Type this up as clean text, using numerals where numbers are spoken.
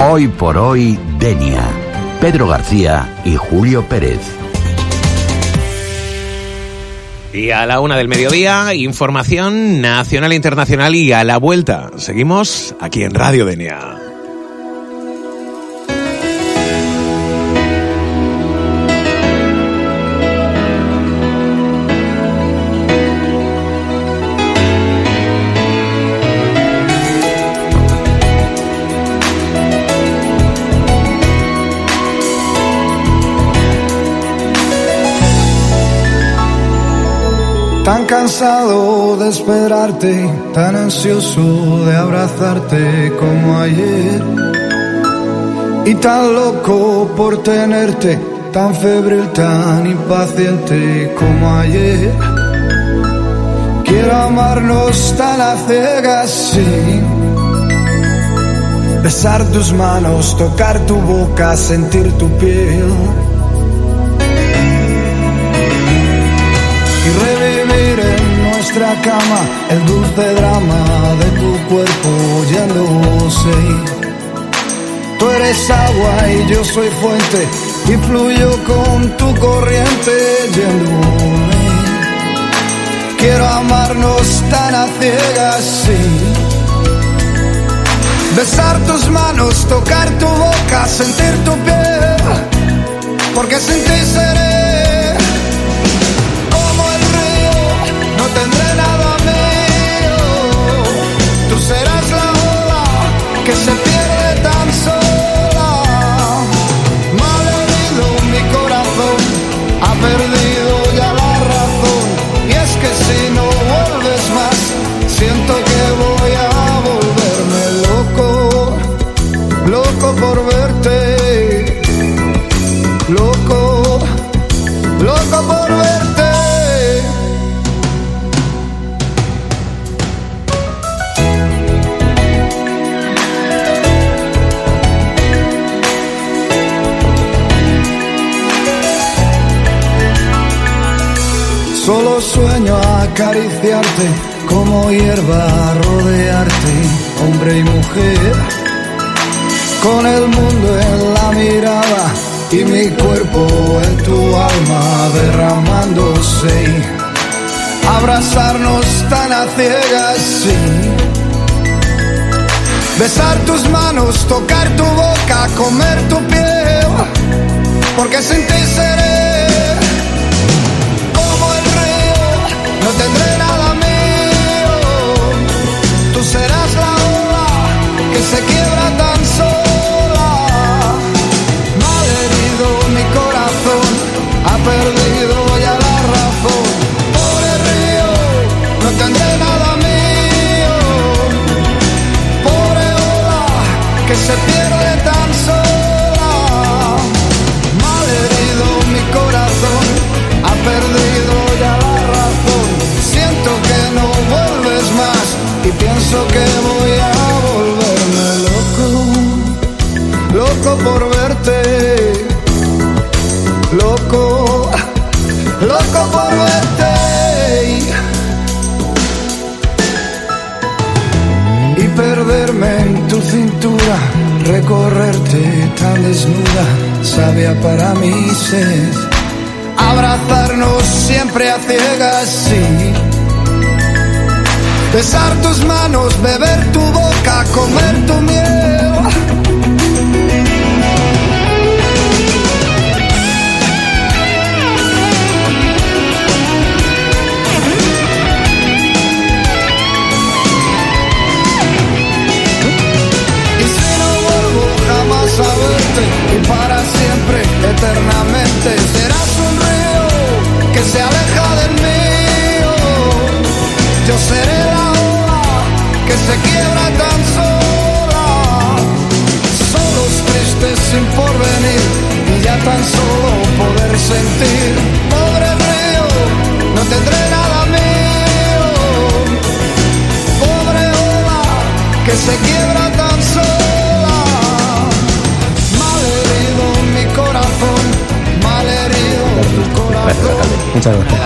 Hoy por hoy, Denia. Pedro García y Julio Pérez. Y a la 1 del mediodía, información nacional e internacional y a la vuelta. Seguimos aquí en Radio Denia. Tan cansado de esperarte, tan ansioso de abrazarte como ayer, y tan loco por tenerte, tan febril, tan impaciente como ayer. Quiero amarnos tan a ciegas, sí. Besar tus manos, tocar tu boca, sentir tu piel. Y revivir en nuestra cama el dulce drama de tu cuerpo yéndose. Tú eres agua y yo soy fuente y fluyo con tu corriente yéndome. Quiero amarnos tan a ciegas, sí. Besar tus manos, tocar tu boca, sentir tu piel, porque sin ti seré como el río, no tendré nada mío. Tú serás la ola que se pierde tan sola. Malherido mi corazón, ha perdido ya la razón. Y es que si no vuelves más, siento que voy a volverme loco, loco por verte, loco, loco por verte. Solo sueño acariciarte, como hierba rodearte, hombre y mujer, con el mundo en la mirada y mi cuerpo en tu alma derramándose. Abrazarnos tan a ciegas, sí. Besar tus manos, tocar tu boca, comer tu piel, porque sin ti seré como el río, no tendré nada mío. Tú serás la ola que se quiebra tan sola. Malherido mi corazón, ha perdido ya la razón. Por el río no tendré nada mío. Pobre ola que se pierde tan sola. Malherido mi corazón, ha perdido ya la razón. Siento que no vuelves más y pienso que voy a volverme loco, loco por verte, loco, loco por verte. Y perderme en tu cintura, recorrerte tan desnuda, sabia para mi sed. Abrazarnos siempre a ciegas, sí. Besar tus manos, beber tu boca, comer tu miel. Y si no vuelvo jamás a verte, y para siempre, eternamente, serás un río que se aleja del mío. Yo seré la ola que se quiebra tan sola. Solos tristes sin porvenir y ya tan solo poder sentir. Pobre río, no tendré nada mío. Pobre ola que se quiebra tan sola. Malherido mi corazón, malherido tu corazón. Muchas gracias.